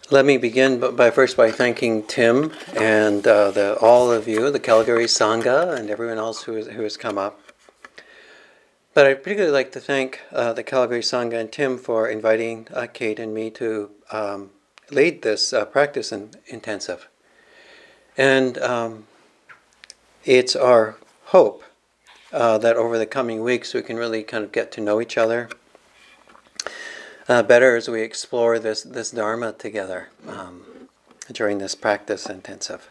Let me begin by thanking Tim and all of you, the Calgary Sangha, and everyone else who has come up. But I'd particularly like to thank the Calgary Sangha and Tim for inviting Kate and me to lead this practice intensive. And it's our hope that over the coming weeks we can really kind of get to know each other better as we explore this Dharma together during this practice intensive.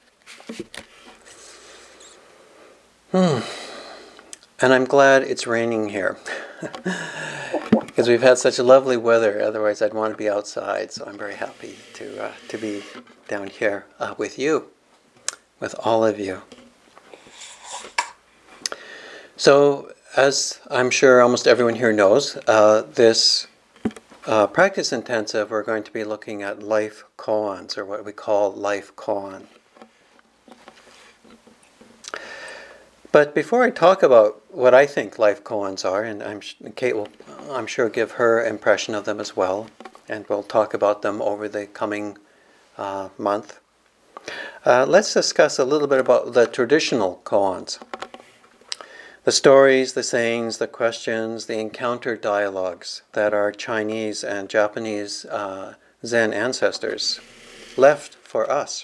And I'm glad it's raining here because we've had such lovely weather. Otherwise, I'd want to be outside. So I'm very happy to be down here with you, with all of you. So, as I'm sure almost everyone here knows, this practice intensive, we're going to be looking at life koans, or what we call life koan. But before I talk about what I think life koans are, and Kate will, I'm sure, give her impression of them as well, and we'll talk about them over the coming month, let's discuss a little bit about the traditional koans. The stories, the sayings, the questions, the encounter dialogues that our Chinese and Japanese Zen ancestors left for us.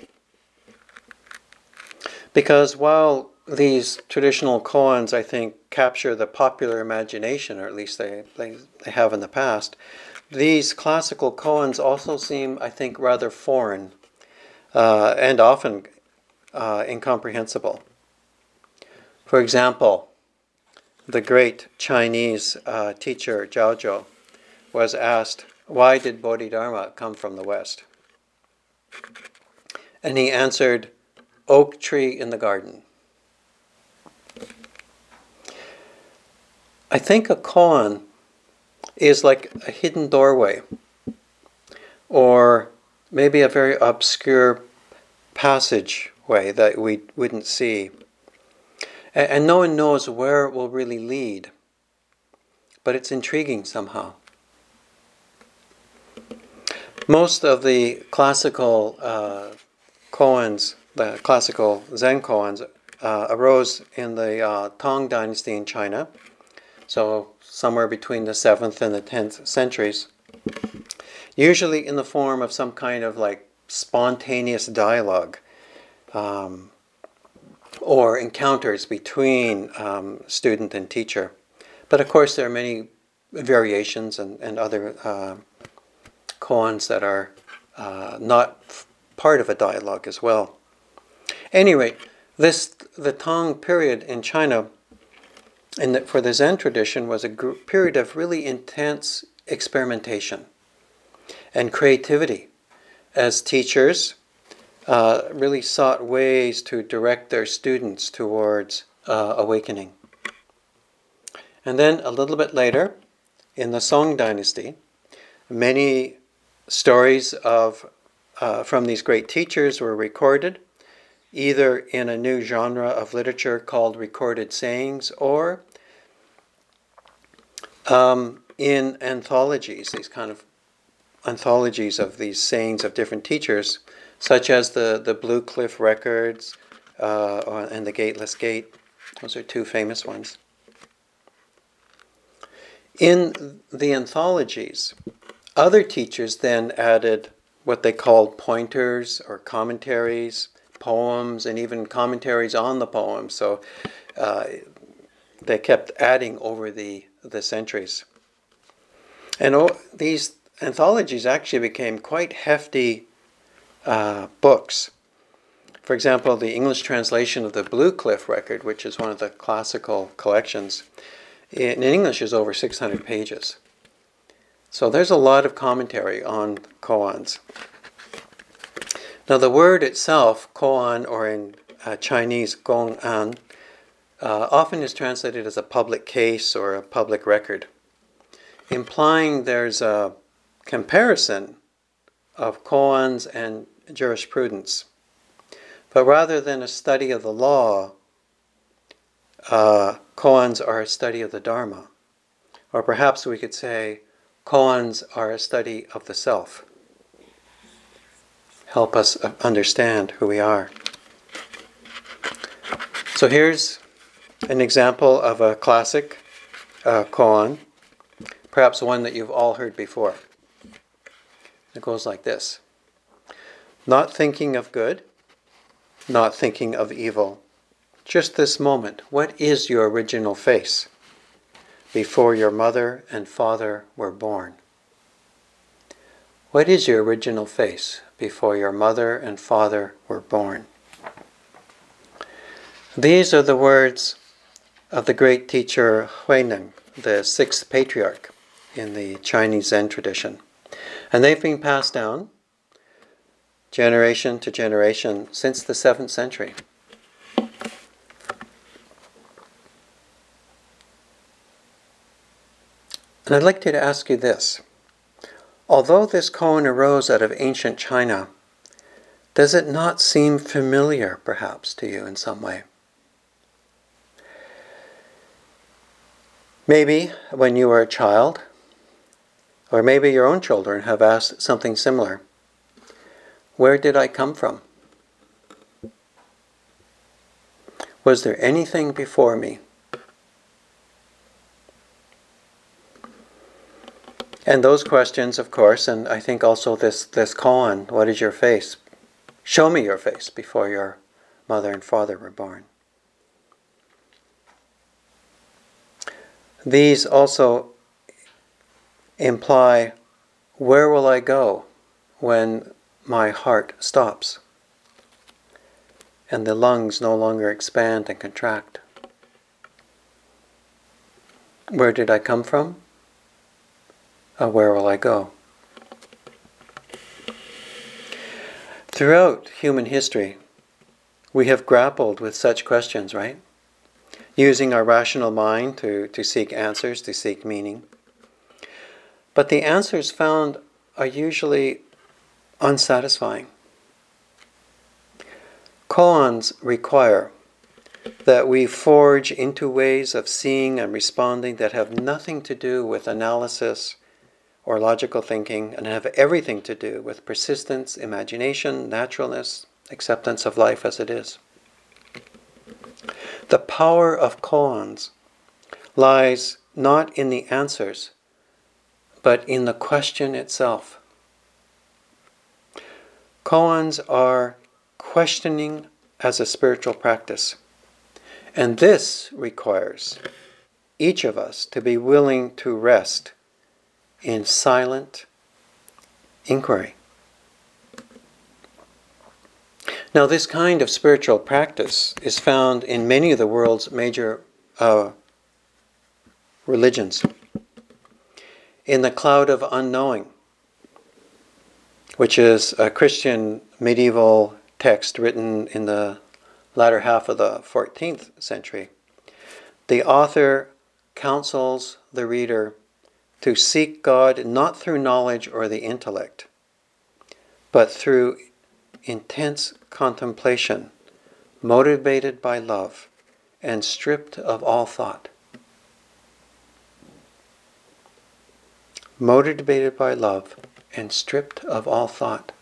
Because while these traditional koans, I think, capture the popular imagination, or at least they have in the past, these classical koans also seem, I think, rather foreign and often incomprehensible. For example, the great Chinese teacher Zhao Zhou was asked, why did Bodhidharma come from the West? And he answered, oak tree in the garden. I think a koan is like a hidden doorway, or maybe a very obscure passageway that we wouldn't see. And no one knows where it will really lead, but it's intriguing somehow. Most of the classical koans, the classical Zen koans, arose in the Tang Dynasty in China, so somewhere between the 7th and the 10th centuries, usually in the form of some kind of like spontaneous dialogue, or encounters between student and teacher. But of course there are many variations and other koans that are not part of a dialogue as well. Anyway, the Tang period in China for the Zen tradition was a period of really intense experimentation and creativity as teachers really sought ways to direct their students towards awakening. And then a little bit later, in the Song Dynasty, many stories from these great teachers were recorded, either in a new genre of literature called recorded sayings, or in anthologies, these kind of anthologies of these sayings of different teachers, such as the Blue Cliff Records and the Gateless Gate. Those are two famous ones. In the anthologies, other teachers then added what they called pointers or commentaries, poems, and even commentaries on the poems. So they kept adding over the centuries. And these anthologies actually became quite hefty books. For example, the English translation of the Blue Cliff Record, which is one of the classical collections, in English is over 600 pages. So there's a lot of commentary on koans. Now the word itself, koan, or in Chinese gong'an, often is translated as a public case or a public record, implying there's a comparison of koans and jurisprudence. But rather than a study of the law, koans are a study of the Dharma. Or perhaps we could say, koans are a study of the self. help us understand who we are. So here's an example of a classic koan, perhaps one that you've all heard before. It goes like this. Not thinking of good, not thinking of evil. Just this moment, what is your original face before your mother and father were born? What is your original face before your mother and father were born? These are the words of the great teacher Huineng, the sixth patriarch in the Chinese Zen tradition. And they've been passed down generation to generation since the 7th century. And I'd like to ask you this. Although this koan arose out of ancient China, does it not seem familiar, perhaps, to you in some way? Maybe when you were a child, or maybe your own children have asked something similar. Where did I come from? Was there anything before me? And those questions, of course, and I think also this koan, what is your face? Show me your face before your mother and father were born. These also imply, where will I go when my heart stops and the lungs no longer expand and contract? Where did I come from? Where will I go? Throughout human history, we have grappled with such questions, right? Using our rational mind to seek answers, to seek meaning. But the answers found are usually unsatisfying. Koans require that we forge into ways of seeing and responding that have nothing to do with analysis or logical thinking, and have everything to do with persistence, imagination, naturalness, acceptance of life as it is. The power of koans lies not in the answers, but in the question itself. Koans are questioning as a spiritual practice. And this requires each of us to be willing to rest in silent inquiry. Now, this kind of spiritual practice is found in many of the world's major religions. In the Cloud of Unknowing, which is a Christian medieval text written in the latter half of the 14th century, the author counsels the reader to seek God not through knowledge or the intellect, but through intense contemplation, motivated by love, and stripped of all thought. Motivated by love and stripped of all thought.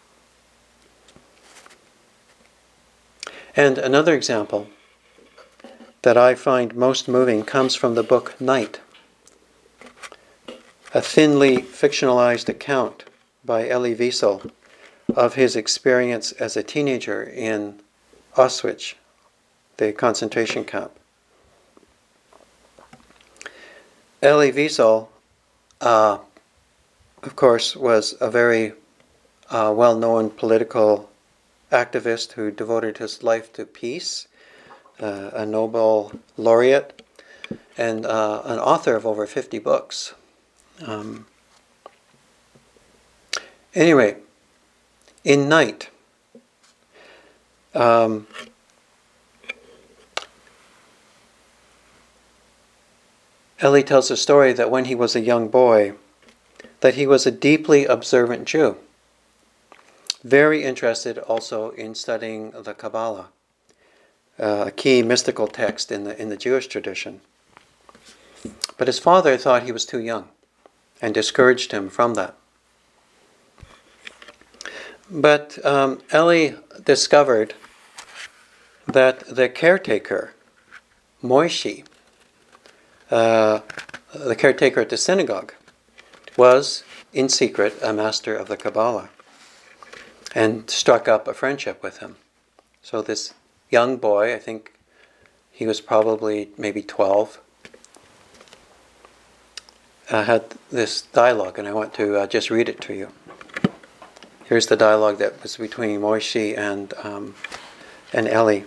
And another example that I find most moving comes from the book Night, a thinly fictionalized account by Elie Wiesel of his experience as a teenager in Auschwitz, the concentration camp. Elie Wiesel, of course, was a very well-known political activist who devoted his life to peace, a Nobel laureate, and an author of over 50 books. Anyway, in Night, Elie tells a story that when he was a young boy, that he was a deeply observant Jew, very interested also in studying the Kabbalah, a key mystical text in the Jewish tradition. But his father thought he was too young and discouraged him from that. But Ellie discovered that the caretaker, Moishi, the caretaker at the synagogue, was in secret a master of the Kabbalah, and struck up a friendship with him. So this young boy, I think he was probably maybe 12, had this dialogue, and I want to just read it to you. Here's the dialogue that was between Moishi and Ellie.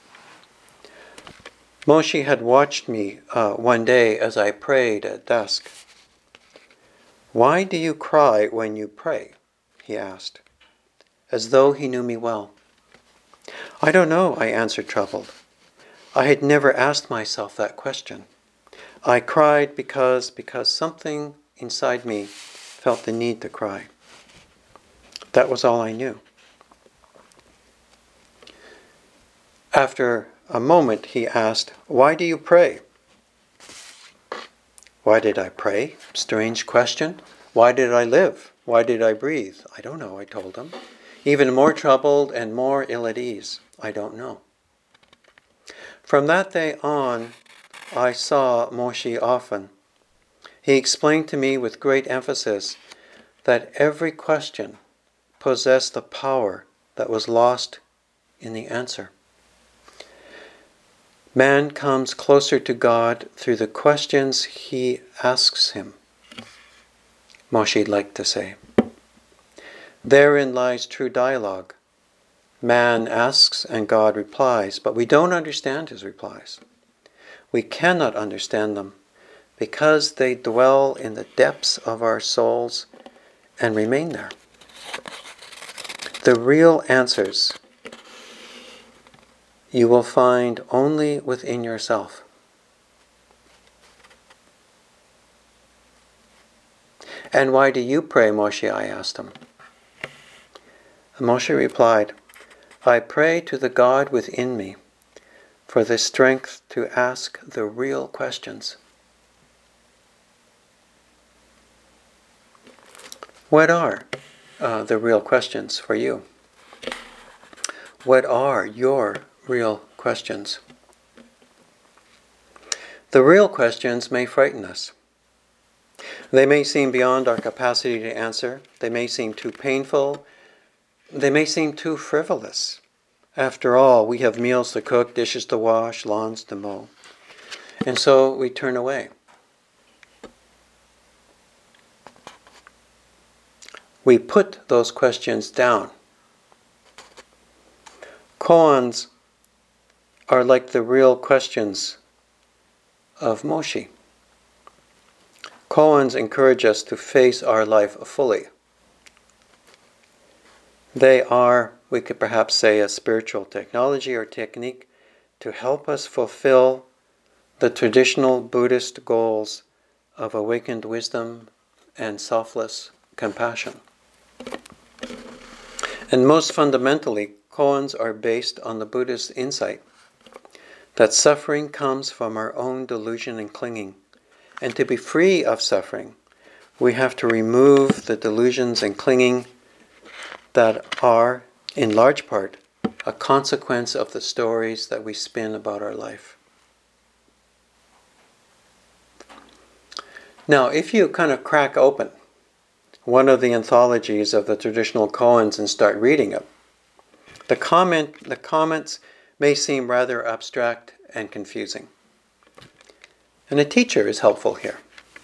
Moishi had watched me one day as I prayed at dusk. "Why do you cry when you pray?" he asked, as though he knew me well. "I don't know," I answered, troubled. I had never asked myself that question. I cried because something inside me felt the need to cry. That was all I knew. After a moment, he asked, "Why do you pray?" Why did I pray? Strange question. Why did I live? Why did I breathe? I don't know, I told him. Even more troubled and more ill at ease. I don't know. From that day on, I saw Moishi often. He explained to me with great emphasis that every question possessed the power that was lost in the answer. Man comes closer to God through the questions he asks him, Moishi liked to say. Therein lies true dialogue. Man asks and God replies, but we don't understand his replies. We cannot understand them because they dwell in the depths of our souls and remain there. The real answers you will find only within yourself. "And why do you pray, Moishi?" I asked him. Moishi replied, "I pray to the God within me for the strength to ask the real questions." What are the real questions for you? What are your real questions? The real questions may frighten us. They may seem beyond our capacity to answer. They may seem too painful. They may seem too frivolous. After all, we have meals to cook, dishes to wash, lawns to mow. And so we turn away. We put those questions down. Koans are like the real questions of Moishi. Koans encourage us to face our life fully. They are, we could perhaps say, a spiritual technology or technique to help us fulfill the traditional Buddhist goals of awakened wisdom and selfless compassion. And most fundamentally, koans are based on the Buddhist insight that suffering comes from our own delusion and clinging. And to be free of suffering, we have to remove the delusions and clinging that are, in large part, a consequence of the stories that we spin about our life. Now, if you kind of crack open one of the anthologies of the traditional koans and start reading it, the comments may seem rather abstract and confusing. And a teacher is helpful here.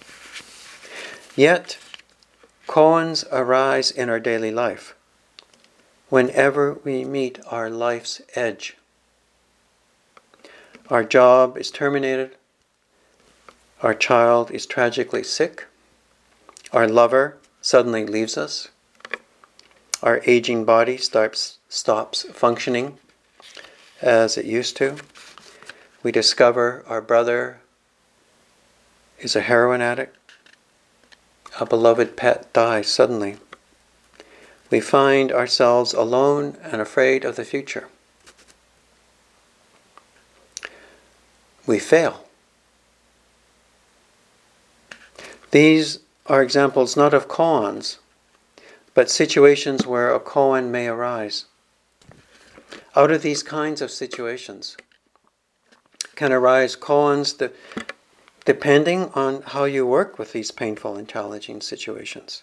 Yet, koans arise in our daily life whenever we meet our life's edge. Our job is terminated. Our child is tragically sick. Our lover suddenly leaves us. Our aging body stops functioning as it used to. We discover our brother is a heroin addict. A beloved pet dies suddenly. We find ourselves alone and afraid of the future. We fail. These are examples not of koans, but situations where a koan may arise. Out of these kinds of situations can arise koans depending on how you work with these painful and challenging situations.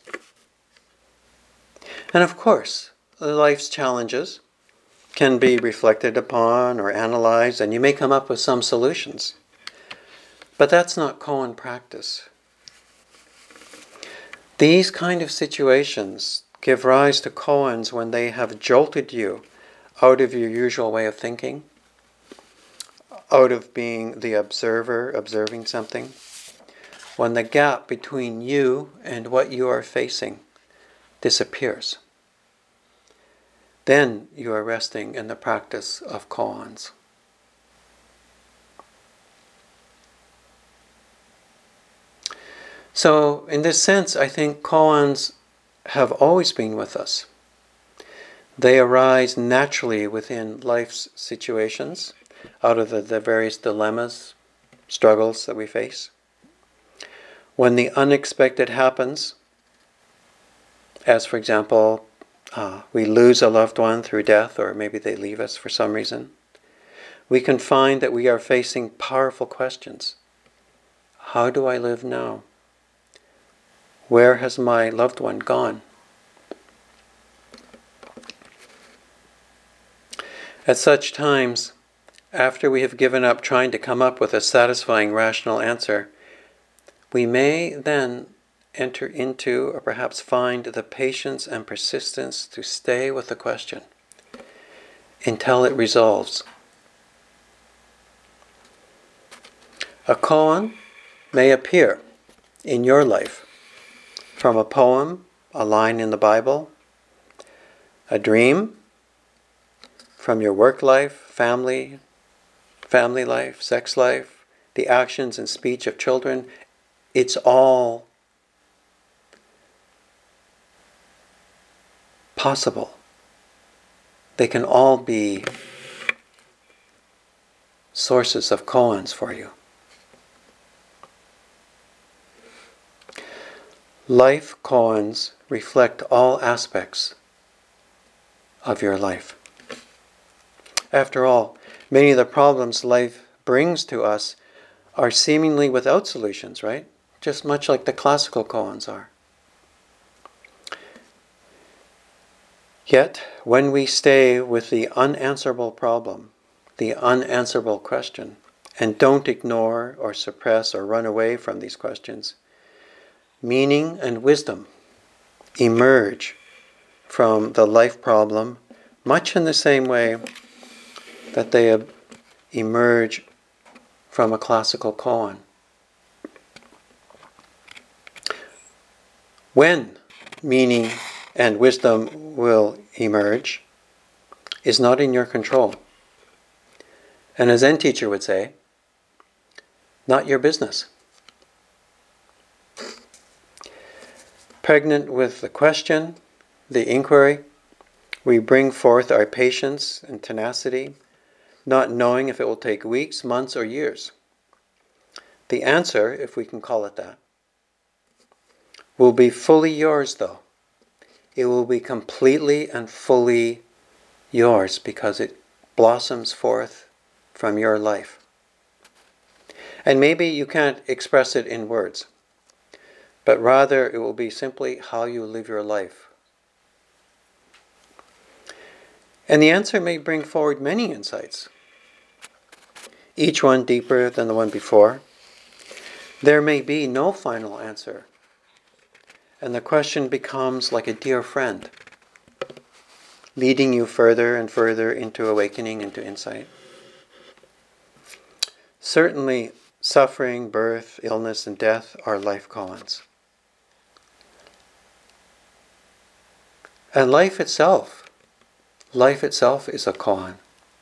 And of course, life's challenges can be reflected upon or analyzed, and you may come up with some solutions. But that's not koan practice. These kind of situations give rise to koans when they have jolted you out of your usual way of thinking, out of being the observer, observing something, when the gap between you and what you are facing disappears. Then you are resting in the practice of koans. So, in this sense, I think koans have always been with us. They arise naturally within life's situations, out of the various dilemmas, struggles that we face. When the unexpected happens, as for example, we lose a loved one through death, or maybe they leave us for some reason, we can find that we are facing powerful questions. How do I live now? Where has my loved one gone? At such times, after we have given up trying to come up with a satisfying rational answer, we may then enter into, or perhaps find, the patience and persistence to stay with the question until it resolves. A koan may appear in your life from a poem, a line in the Bible, a dream, from your work life, family life, sex life, the actions and speech of children. It's all possible. They can all be sources of koans for you. Life koans reflect all aspects of your life. After all, many of the problems life brings to us are seemingly without solutions, right? Just much like the classical koans are. Yet, when we stay with the unanswerable problem, the unanswerable question, and don't ignore or suppress or run away from these questions, meaning and wisdom emerge from the life problem much in the same way that they emerge from a classical koan. When meaning and wisdom will emerge is not in your control. And a Zen teacher would say, not your business. Pregnant with the question, the inquiry, we bring forth our patience and tenacity, not knowing if it will take weeks, months, or years. The answer, if we can call it that, will be fully yours, though. It will be completely and fully yours because it blossoms forth from your life. And maybe you can't express it in words, but rather it will be simply how you live your life. And the answer may bring forward many insights, each one deeper than the one before. There may be no final answer, and the question becomes like a dear friend, leading you further and further into awakening, into insight. Certainly, suffering, birth, illness, and death are life koans. And life itself is a koan.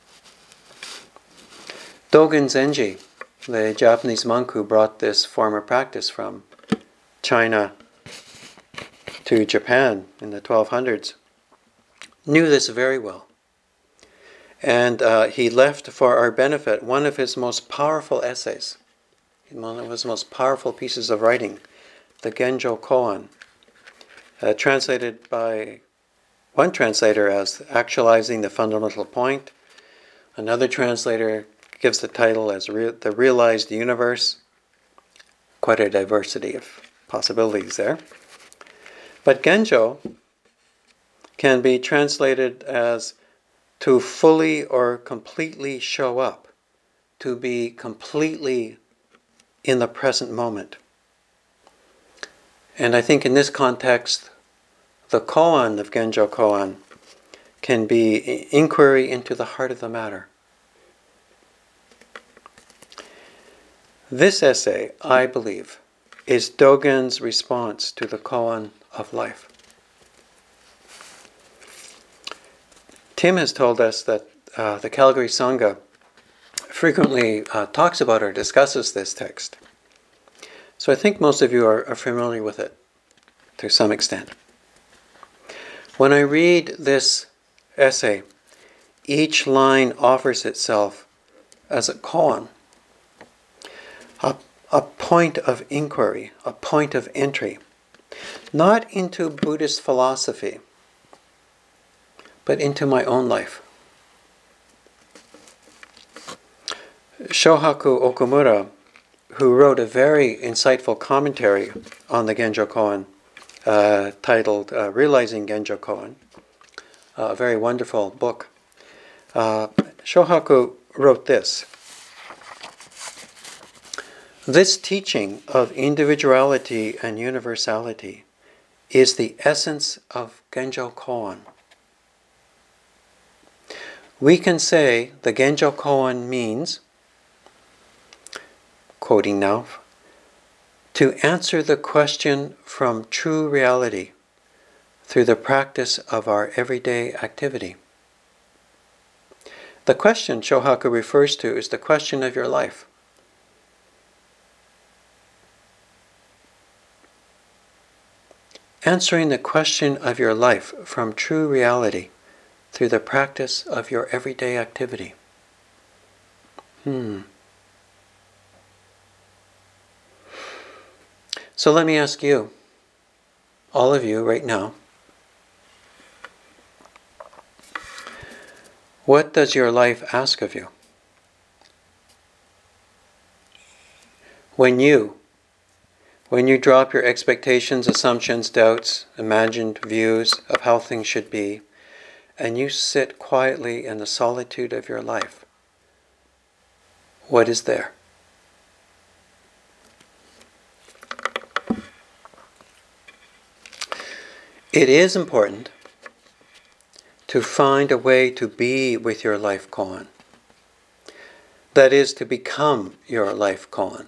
Dogen Zenji, the Japanese monk who brought this form of practice from China to Japan in the 1200s, knew this very well. And he left for our benefit one of his most powerful essays, one of his most powerful pieces of writing, the Genjo Koan, translated by one translator as actualizing the fundamental point. Another translator gives the title as the realized universe. Quite a diversity of possibilities there. But Genjo can be translated as to fully or completely show up, to be completely in the present moment. And I think in this context, the koan of Genjo Koan can be inquiry into the heart of the matter. This essay, I believe, is Dogen's response to the koan of life. Tim has told us that the Calgary Sangha frequently talks about or discusses this text. So I think most of you are familiar with it to some extent. When I read this essay, each line offers itself as a koan, a point of inquiry, a point of entry, not into Buddhist philosophy, but into my own life. Shohaku Okumura, who wrote a very insightful commentary on the Genjo Koan, titled Realizing Genjo Koan, a very wonderful book. Shohaku wrote this: "This teaching of individuality and universality is the essence of Genjo Koan. We can say the Genjo Koan means," quoting now, "to answer the question from true reality through the practice of our everyday activity." The question Shohaku refers to is the question of your life. Answering the question of your life from true reality through the practice of your everyday activity. So let me ask you, all of you right now, what does your life ask of you? When you drop your expectations, assumptions, doubts, imagined views of how things should be, and you sit quietly in the solitude of your life, what is there? It is important to find a way to be with your life koan. That is, to become your life koan.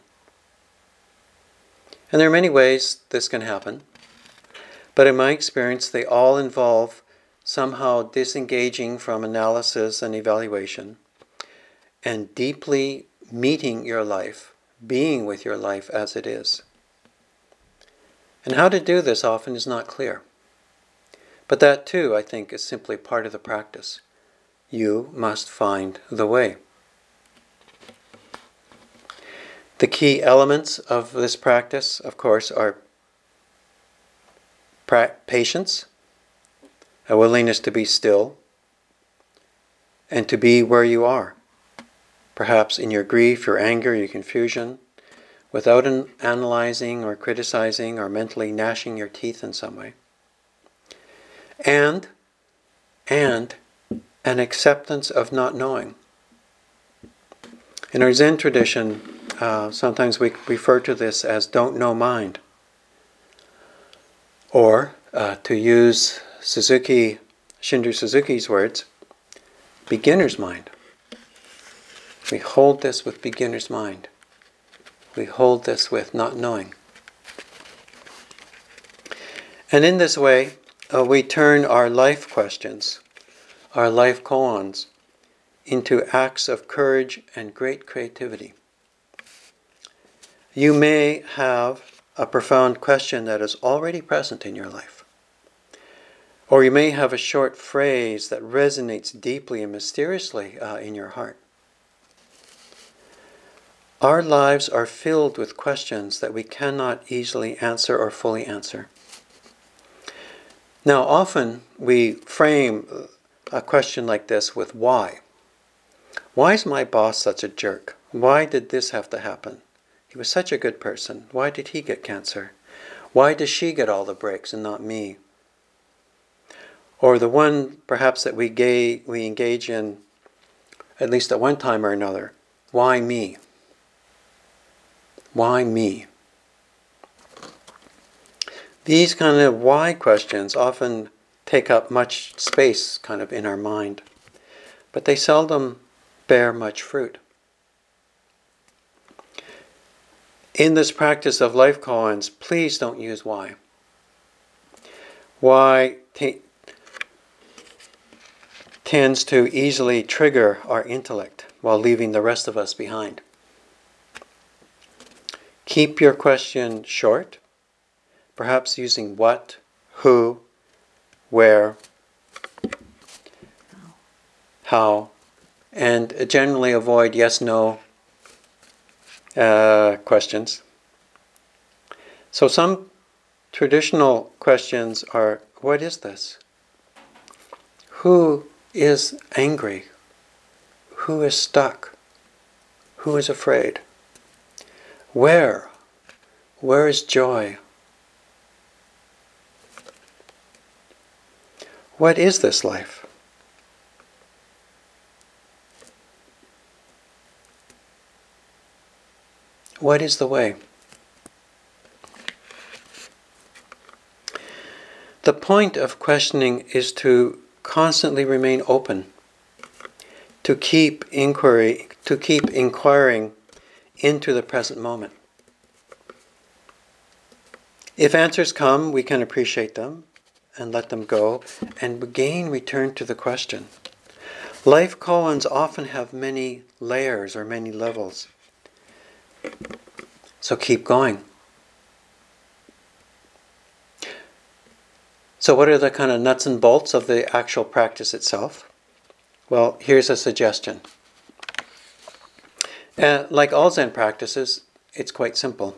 And there are many ways this can happen, but in my experience, they all involve somehow disengaging from analysis and evaluation and deeply meeting your life, being with your life as it is. And how to do this often is not clear. But that too, I think, is simply part of the practice. You must find the way. The key elements of this practice, of course, are patience, a willingness to be still, and to be where you are, perhaps in your grief, your anger, your confusion, without analyzing or criticizing or mentally gnashing your teeth in some way. And an acceptance of not knowing. In our Zen tradition, sometimes we refer to this as don't know mind. Or, to use Shindru Suzuki's words, beginner's mind. We hold this with beginner's mind. We hold this with not knowing. And in this way, we turn our life questions, our life koans, into acts of courage and great creativity. You may have a profound question that is already present in your life. Or you may have a short phrase that resonates deeply and mysteriously in your heart. Our lives are filled with questions that we cannot easily answer or fully answer. Now, often we frame a question like this with why. Why is my boss such a jerk? Why did this have to happen? He was such a good person. Why did he get cancer? Why does she get all the breaks and not me? Or the one perhaps that we engage in at least at one time or another. Why me? Why me? These kind of why questions often take up much space kind of in our mind, but they seldom bear much fruit. In this practice of life koans, please don't use why. Why tends to easily trigger our intellect while leaving the rest of us behind. Keep your question short, perhaps using what, who, where, how, and generally avoid yes-no questions. So some traditional questions are, what is this? Who is angry? Who is stuck? Who is afraid? Where? Where is joy? What is this life? What is the way? The point of questioning is to constantly remain open, to keep inquiring into the present moment. If answers come, we can appreciate them and let them go, and again return to the question. Life koans often have many layers or many levels. So keep going. So what are the kind of nuts and bolts of the actual practice itself? Well, here's a suggestion. Like all Zen practices, it's quite simple.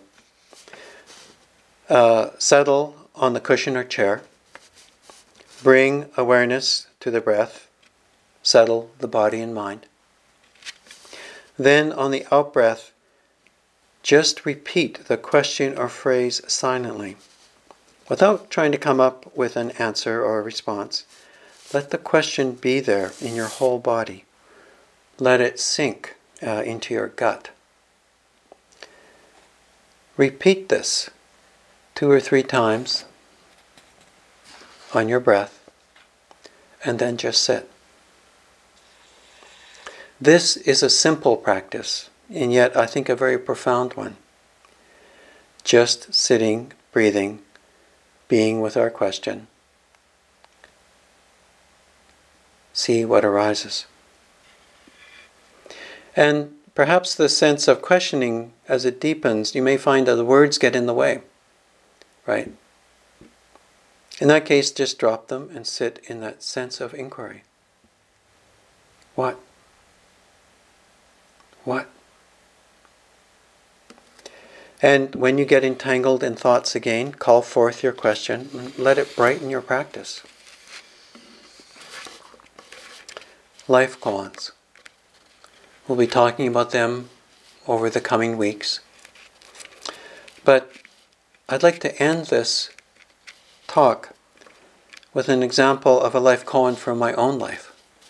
Settle on the cushion or chair. Bring awareness to the breath. Settle the body and mind. Then on the out-breath, just repeat the question or phrase silently. Without trying to come up with an answer or a response, let the question be there in your whole body. Let it sink into your gut. Repeat this 2 or 3 times on your breath, and then just sit. This is a simple practice, and yet I think a very profound one. Just sitting, breathing, being with our question. See what arises. And perhaps the sense of questioning, as it deepens, you may find that the words get in the way, right? In that case, just drop them and sit in that sense of inquiry. What? What? And when you get entangled in thoughts again, call forth your question and let it brighten your practice. Life koans. We'll be talking about them over the coming weeks. But I'd like to end this talk with an example of a life koan from my own life.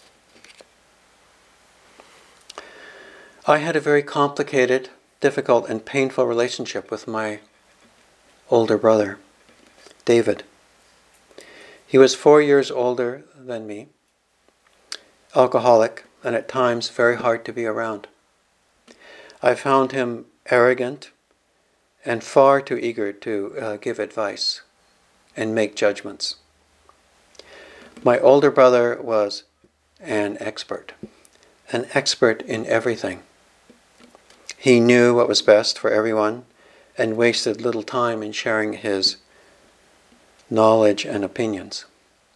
I had a very complicated, difficult, and painful relationship with my older brother, David. He was 4 years older than me, alcoholic, and at times very hard to be around. I found him arrogant and far too eager to give advice and make judgments. My older brother was an expert in everything. He knew what was best for everyone and wasted little time in sharing his knowledge and opinions.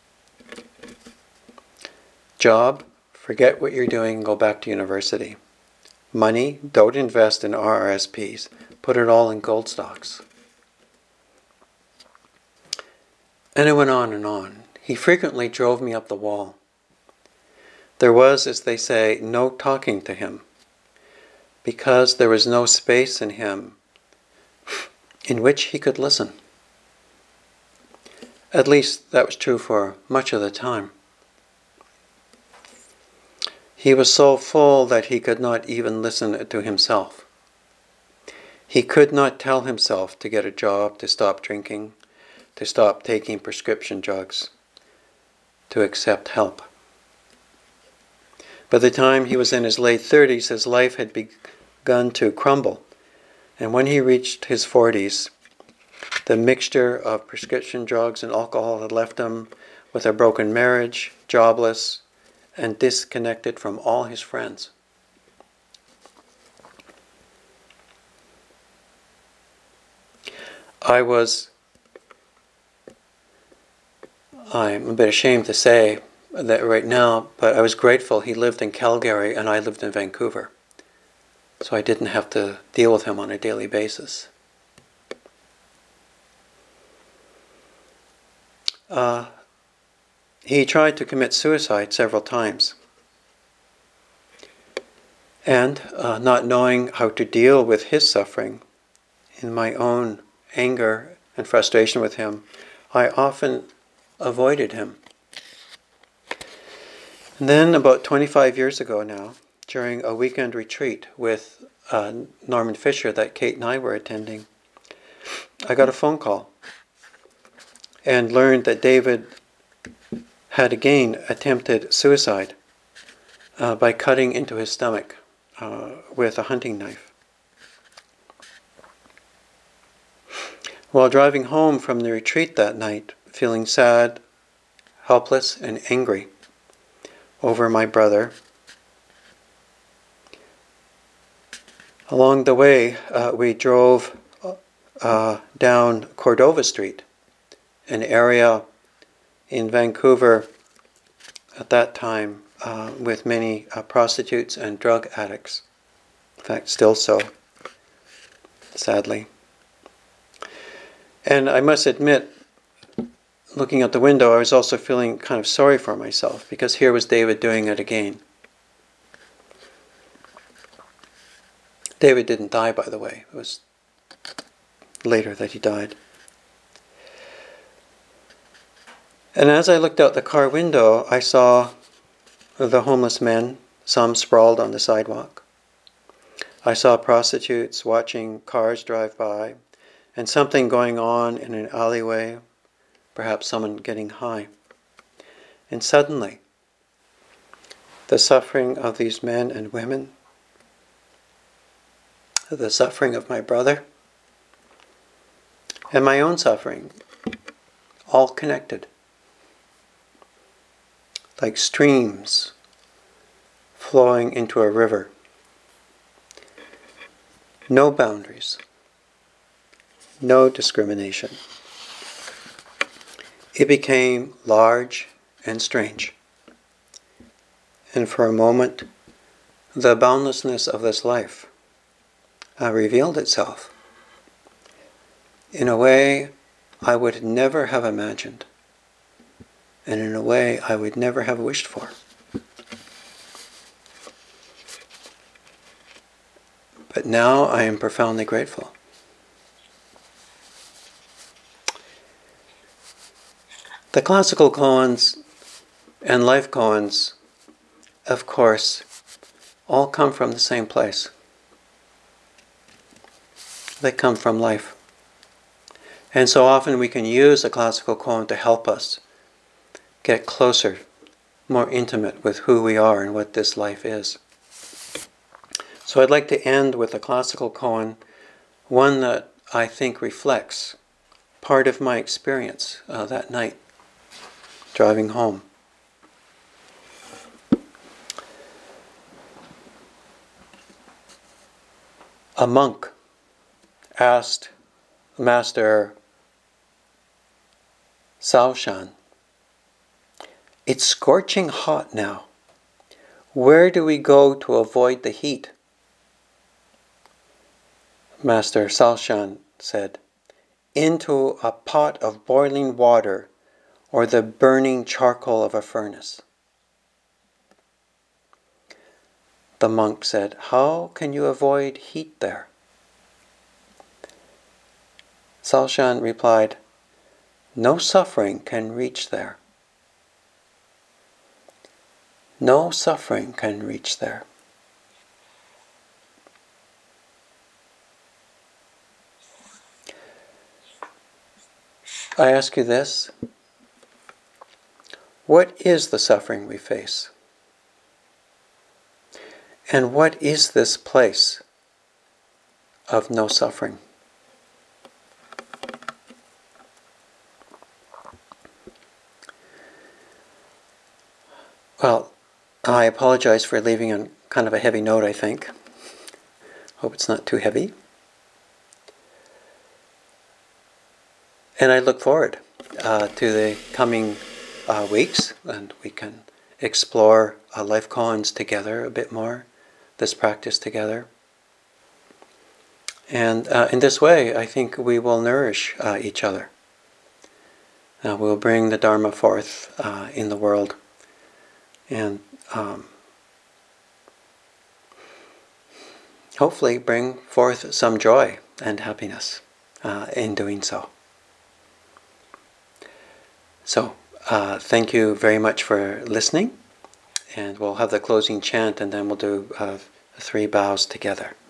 Job, forget what you're doing and go back to university. Money, don't invest in RRSPs. Put it all in gold stocks. And it went on and on. He frequently drove me up the wall. There was, as they say, no talking to him, because there was no space in him in which he could listen. At least that was true for much of the time. He was so full that he could not even listen to himself. He could not tell himself to get a job, to stop drinking, to stop taking prescription drugs, to accept help. By the time he was in his late 30s, his life had begun to crumble. And when he reached his 40s, the mixture of prescription drugs and alcohol had left him with a broken marriage, jobless, and disconnected from all his friends. I'm a bit ashamed to say that right now, but I was grateful he lived in Calgary and I lived in Vancouver. So I didn't have to deal with him on a daily basis. He tried to commit suicide several times. And not knowing how to deal with his suffering, in my own anger and frustration with him, I often avoided him. And then about 25 years ago now, during a weekend retreat with Norman Fisher that Kate and I were attending, I got a phone call and learned that David had again attempted suicide by cutting into his stomach with a hunting knife. While driving home from the retreat that night, feeling sad, helpless, and angry over my brother, along the way we drove down Cordova Street, an area in Vancouver at that time with many prostitutes and drug addicts. In fact, still so, sadly. And I must admit, looking out the window, I was also feeling kind of sorry for myself, because here was David doing it again. David didn't die, by the way. It was later that he died. And as I looked out the car window, I saw the homeless men, some sprawled on the sidewalk. I saw prostitutes watching cars drive by, and something going on in an alleyway, perhaps someone getting high. And suddenly, the suffering of these men and women, the suffering of my brother, and my own suffering, all connected, like streams flowing into a river. No boundaries, no discrimination. It became large and strange. And for a moment, the boundlessness of this life revealed itself in a way I would never have imagined, and in a way I would never have wished for. But now I am profoundly grateful. The classical koans and life koans, of course, all come from the same place. They come from life. And so often we can use a classical koan to help us get closer, more intimate with who we are and what this life is. So I'd like to end with a classical koan, one that I think reflects part of my experience that night, driving home. A monk asked Master Saoshan, "It's scorching hot now. Where do we go to avoid the heat?" Master Saoshan said, "Into a pot of boiling water or the burning charcoal of a furnace. The monk said, "How can you avoid heat there?" Salshan replied, "No suffering can reach there. No suffering can reach there." I ask you this: what is the suffering we face? And what is this place of no suffering? Well, I apologize for leaving on kind of a heavy note, I think. Hope it's not too heavy. And I look forward to the coming weeks, and we can explore life koans together a bit more, this practice together. And in this way, I think we will nourish each other. We'll bring the Dharma forth in the world, and hopefully bring forth some joy and happiness in doing so. So, thank you very much for listening, and we'll have the closing chant, and then we'll do 3 bows together.